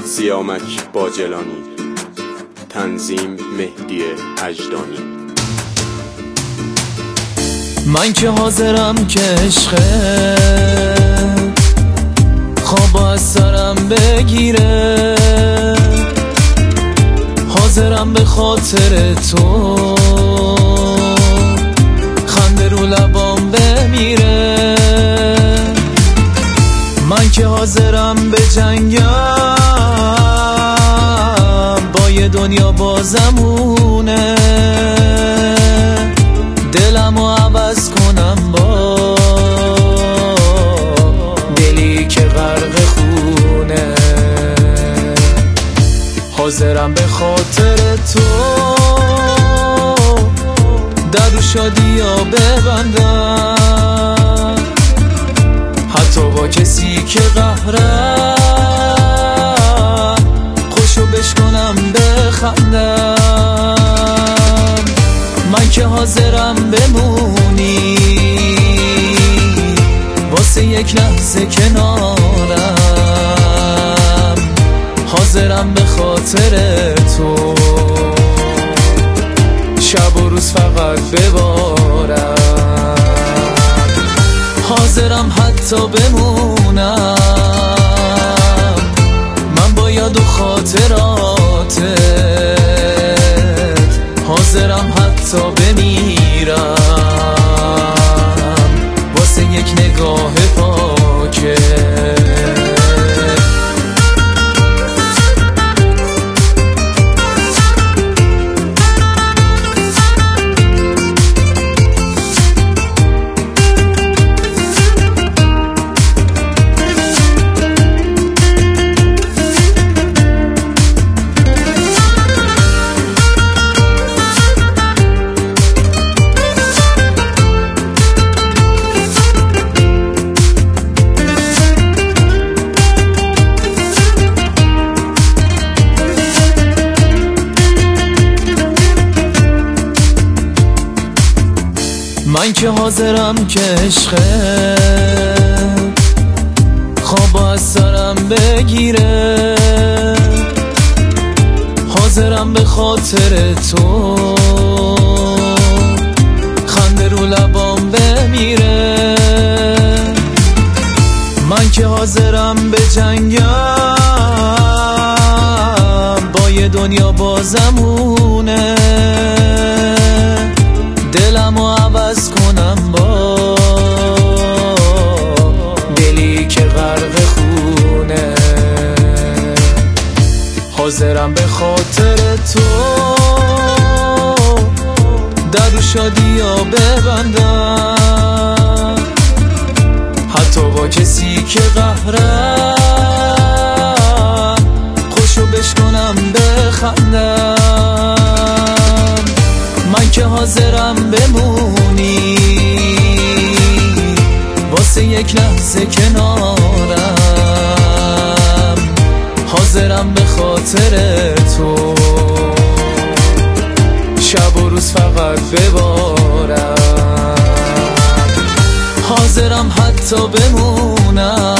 سیامک باجلانی، تنظیم مهدی اجدانی. من که حاضرم که عشقه خواب از سرم بگیره، حاضرم به خاطر تو خنده رو لبام بمیره. من که حاضرم به جنگم با یه دنیا بازمونه، دلمو عوض کنم با دلی که غرق خونه. حاضرم به خاطر تو در و شادیا ببندم، حتی با کسی که قهرم خوشو بشکنم بخندم. من که حاضرم بمونی واسه یک لحظه کنارم، حاضرم به خاطر تو شب و روز فقط ببارم. حاضرم حتی بمونم من با یاد و خاطراتت، حاضرم حتی بمیرم واسه یک نگاه پاکه. من که حاضرم که عشقه خواب از سرم بگیره، حاضرم به خاطر تو خنده رو لبام بمیره. من که حاضرم به جنگم با یه دنیا بازمونه، دلمو عوض کنم با دلی که غرق خونه. حاضرم به خاطر تو در و شادیا ببندم، حتی با کسی که قهرم خوشو بشکنم بخندم. من که حاضرم بمونی واسه یک لحظه کنارم، حاضرم به خاطر تو شب و روز فقط ببارم. حاضرم حتی بمونم